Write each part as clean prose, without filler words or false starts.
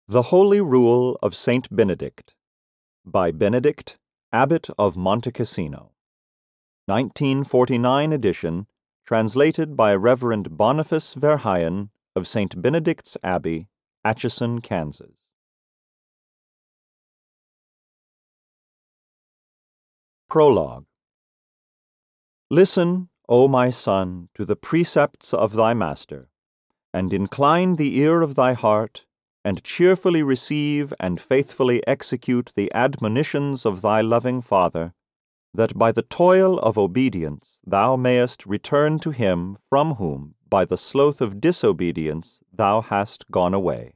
The Holy Rule of Saint Benedict by Benedict, Abbot of Monte Cassino. 1949 edition, translated by Reverend Boniface Verheyen of St. Benedict's Abbey, Atchison, Kansas. Prologue. Listen, O my son, to the precepts of thy Master, and incline the ear of thy heart, and cheerfully receive and faithfully execute the admonitions of thy loving Father, that by the toil of obedience thou mayest return to him from whom, by the sloth of disobedience, thou hast gone away.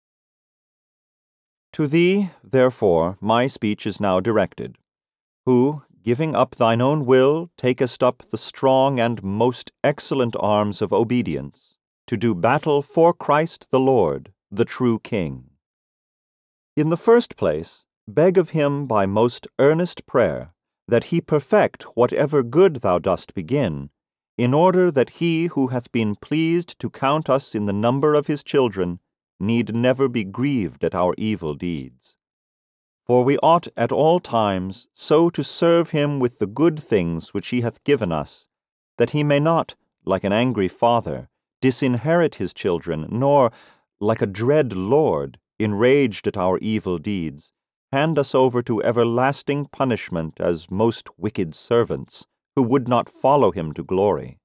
To thee, therefore, my speech is now directed, who, giving up thine own will, takest up the strong and most excellent arms of obedience, to do battle for Christ the Lord, the true King. In the first place, beg of him by most earnest prayer that he perfect whatever good thou dost begin, in order that he who hath been pleased to count us in the number of his children need never be grieved at our evil deeds. For we ought at all times so to serve him with the good things which he hath given us, that he may not, like an angry father, disinherit his children, nor, like a dread lord, enraged at our evil deeds, hand us over to everlasting punishment as most wicked servants, who would not follow him to glory.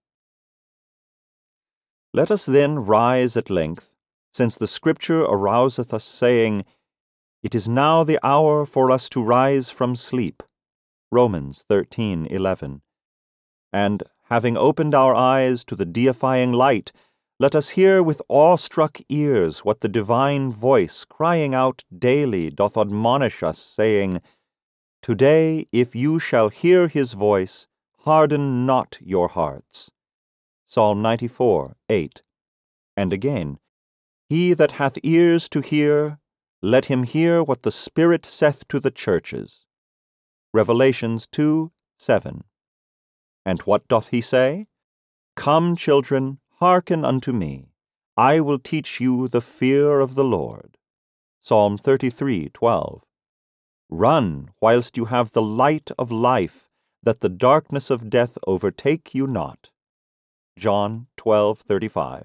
Let us then rise at length, since the Scripture arouseth us, saying, It is now the hour for us to rise from sleep. Romans 13:11. And, having opened our eyes to the deifying light, let us hear with awe-struck ears what the divine voice crying out daily doth admonish us, saying, Today, if you shall hear his voice, harden not your hearts. Psalm 94:8. And again, He that hath ears to hear, let him hear what the Spirit saith to the churches. Revelations 2:7. And what doth he say? Come, children, hearken unto me. I will teach you the fear of the Lord. Psalm 33:12. Run whilst you have the light of life, that the darkness of death overtake you not. John 12:35.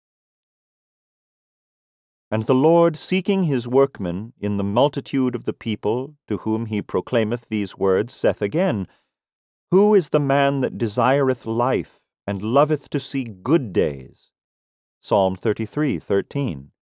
And the Lord, seeking his workmen in the multitude of the people to whom he proclaimeth these words, saith again, Who is the man that desireth life, and loveth to see good days? Psalm 33:13.